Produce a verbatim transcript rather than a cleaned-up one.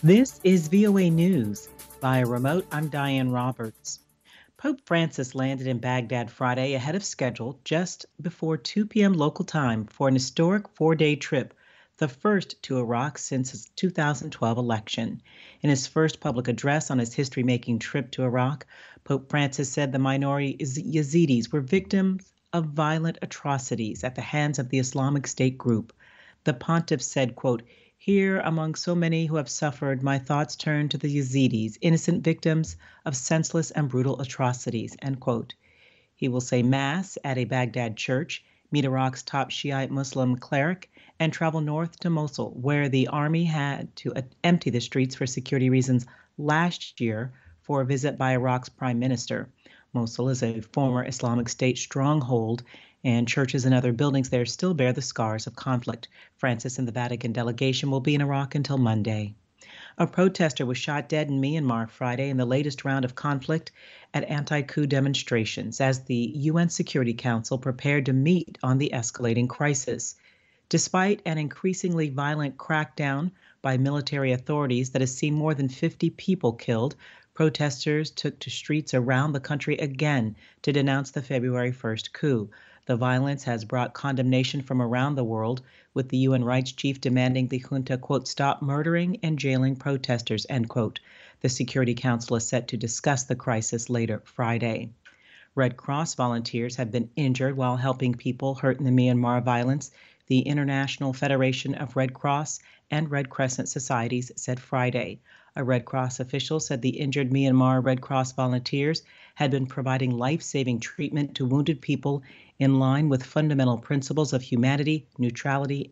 This is V O A News. Via remote, I'm Diane Roberts. Pope Francis landed in Baghdad Friday ahead of schedule just before two p.m. local time for an historic four-day trip, the first to Iraq since his two thousand twelve election. In his first public address on his history-making trip to Iraq, Pope Francis said the minority Yazidis were victims of violent atrocities at the hands of the Islamic State group. The pontiff said, quote, "Here, among so many who have suffered, my thoughts turn to the Yazidis, innocent victims of senseless and brutal atrocities," end quote. He will say Mass at a Baghdad church, meet Iraq's top Shiite Muslim cleric, and travel north to Mosul, where the army had to empty the streets for security reasons last year for a visit by Iraq's prime minister. Mosul is a former Islamic State stronghold, and churches and other buildings there still bear the scars of conflict. Francis and the Vatican delegation will be in Iraq until Monday. A protester was shot dead in Myanmar Friday in the latest round of conflict at anti-coup demonstrations as the U N Security Council prepared to meet on the escalating crisis. Despite an increasingly violent crackdown by military authorities that has seen more than fifty people killed, protesters took to streets around the country again to denounce the February first coup. The violence has brought condemnation from around the world, with the U N rights chief demanding the junta, quote, "stop murdering and jailing protesters," end quote. The Security Council is set to discuss the crisis later Friday. Red Cross volunteers have been injured while helping people hurt in the Myanmar violence, the International Federation of Red Cross and Red Crescent Societies said Friday. A Red Cross official said the injured Myanmar Red Cross volunteers had been providing life-saving treatment to wounded people in line with fundamental principles of humanity, neutrality,